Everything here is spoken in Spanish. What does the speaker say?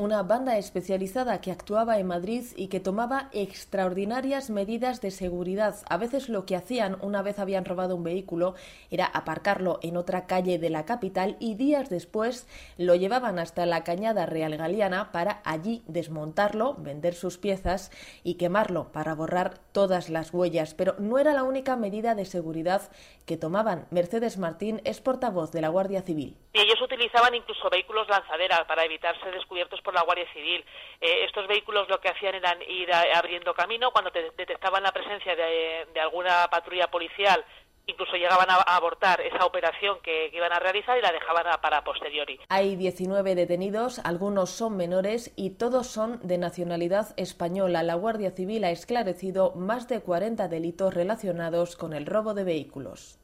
una banda especializada que actuaba en Madrid y que tomaba extraordinarias medidas de seguridad. A veces lo que hacían, una vez habían robado un vehículo, era aparcarlo en otra calle de la capital y días después lo llevaban hasta la Cañada Real Galiana para allí desmontarlo, vender sus piezas y quemarlo para borrar todas las huellas. Pero no era la única medida de seguridad que tomaban. Mercedes Martín es portavoz de la Guardia Civil. Y ellos utilizaban incluso vehículos lanzadera para evitar ser descubiertos por la Guardia Civil. Estos vehículos lo que hacían era ir abriendo camino cuando detectaban la presencia de alguna patrulla policial. Incluso llegaban a abortar esa operación que iban a realizar y la dejaban para posteriori. Hay 19 detenidos, algunos son menores y todos son de nacionalidad española. La Guardia Civil ha esclarecido más de 40 delitos relacionados con el robo de vehículos.